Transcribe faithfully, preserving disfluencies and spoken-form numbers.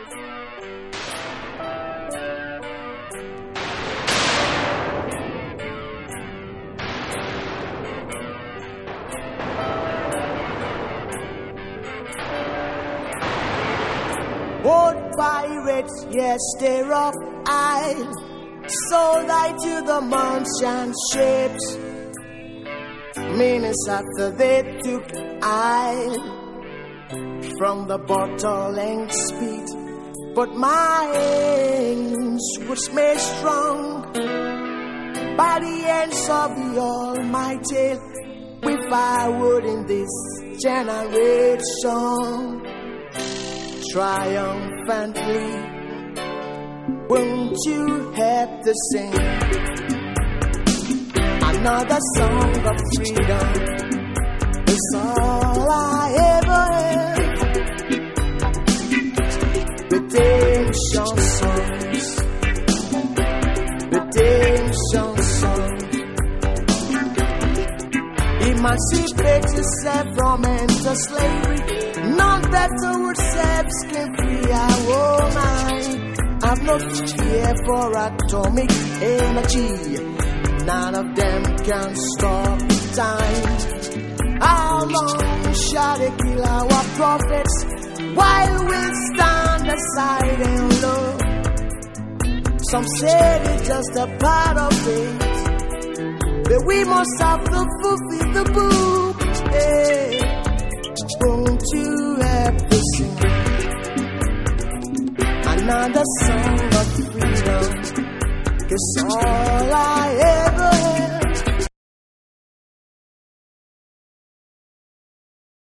Both pirates, yes, they're off isle, sold I to the merchant ships. Minutes after they took isle from the bottling speed, but my aim was made strong by the hands of the Almighty. With firewood in this generation, triumphantly, won't you help to sing another song of freedom? It's all I ever have. Redemption songs, redemption songs. Emancipate yourself from mental slavery. None better ourselves can free our mind. I've no fear for atomic energy. None of them can stop time. How long shall they kill our prophets while we stand aside and look? Some say it's just a part of it, but we must have to fulfill the book. Hey, won't you help to sing another song of freedom? 'Cause all I ever